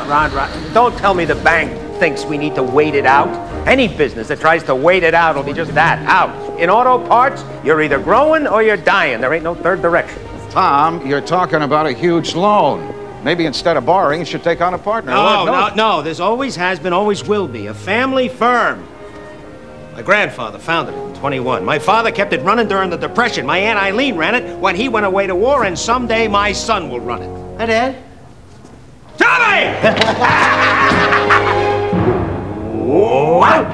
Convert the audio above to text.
Ron. Don't tell me the bank thinks we need to wait it out. Any business that tries to wait it out will be just that, out. In auto parts, you're either growing or you're dying. There ain't no third direction. Tom, you're talking about a huge loan. Maybe instead of borrowing, you should take on a partner. No. There's always has been, always will be. A family firm. My grandfather founded it in 21. My father kept it running during the Depression. My Aunt Eileen ran it when he went away to war, and someday my son will run it. Hi, Dad. Tommy! Whoa!